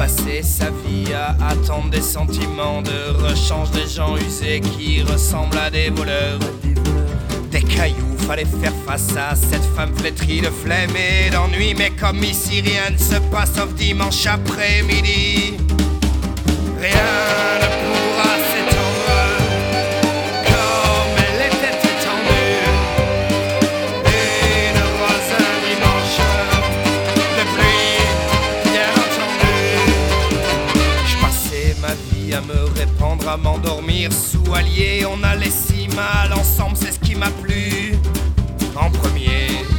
passé sa vie à attendre des sentiments de rechange, des gens usés qui ressemblent à des voleurs. Des cailloux, fallait faire face à cette femme flétrie de flemme et d'ennui. Mais comme ici rien ne se passe sauf dimanche après-midi, rien ne pourra s'étendre comme elle était étendue. Une rose un dimanche de pluie, bien entendu. Je passais ma vie à me répandre, à m'endormir sous alliés. On allait si mal ensemble, c'est ce qui m'a plu en premier.